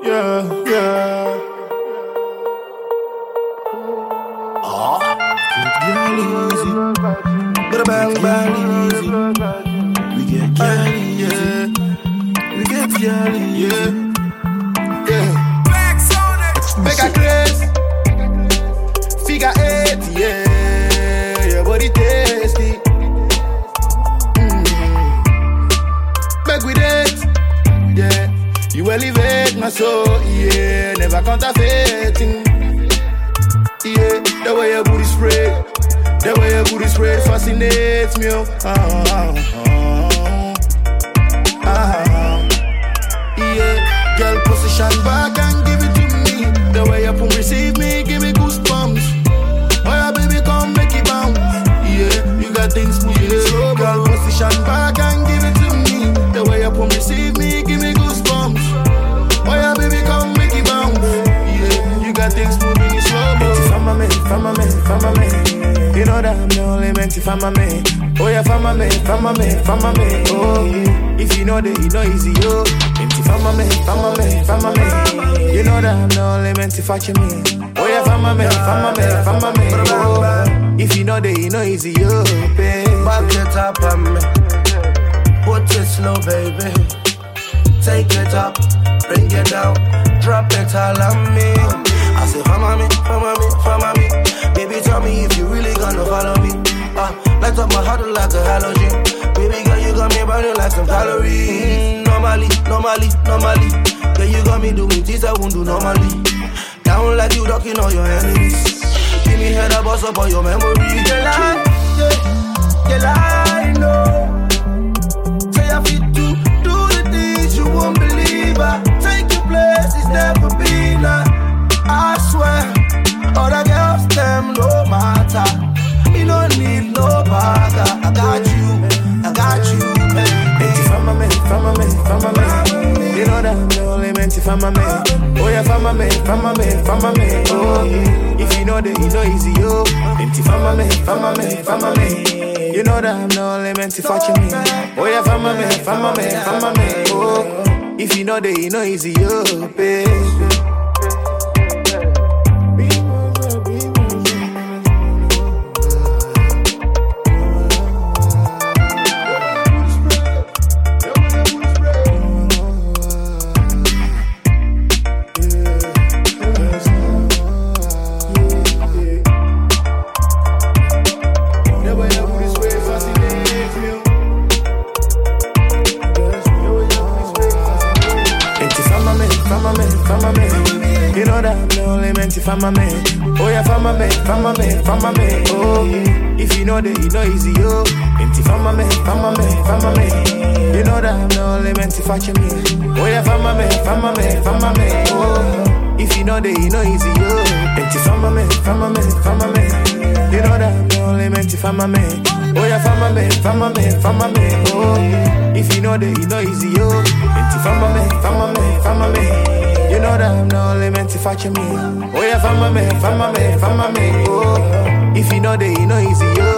yeah. Oh, get easy. But a bang easy. We get girl easy. We get girl easy. Make a grace. Figure 8, yeah. Your body tasty. Back with it, yeah. You elevate my soul, yeah. Never counterfeiting, yeah. The way your booty spread, the way your booty spread fascinates me. Yeah. Girl, position back and give it to me. The way your pump receive me, give me goosebumps. Oh yeah, baby, come make it bounce. Yeah, you got things moving slow. Girl, position back and give it to me. The way your pump receive me, give me goosebumps. Oh yeah, baby, come make it bounce. Yeah, you got things moving slow. Fama me. You know that I'm the only man to fama me. Oh yeah, fama me. Oh, if you know that, you know easy, yo. Fama me. You know that I'm the only man to fetch me. Oh yeah, fama me. Oh, if you know that, you know easy, yo. Back it up on me. Put it slow, baby. Take it up, bring it down, drop it all on me. I say, fama me. Baby, tell me if you really gonna follow me. Light up my heart like a halogen. Baby girl, you got me burning like some calories. Normally. Girl, you got me doing things I won't do normally. Down like you ducking all your enemies. Give me head up, bust up all your memories. Girl, I know. Say I fit to do the things you won't believe. I take your place, it's never been. I swear, other girls, them no matter. Me no need no bother. I got you, baby. Fama me. You know that I'm the only man to fama me. Oh yeah, fama me. Oh, if you know that, you know easy, yo. Fama me. You know that I'm the only man to fetch me. Oh yeah, fama me. Oh, if you know that, you know easy, yo, baby. You know that I'm the only man to fama me. Oh yeah, fama me. Oh, if you know that, you know easy, yo. Fama me. You know that I'm the only man to fetch me. Oh yeah, fama me. Oh, if you know that, you know easy, yo. Fama me. You know that I'm the only man to fama me. Oh yeah, fama me. Oh, if you know that, you know easy, yo. Fama me. You know that I'm the only man to fetch me. Oh yeah, fama me. Oh, if you know that, you know easy, yo.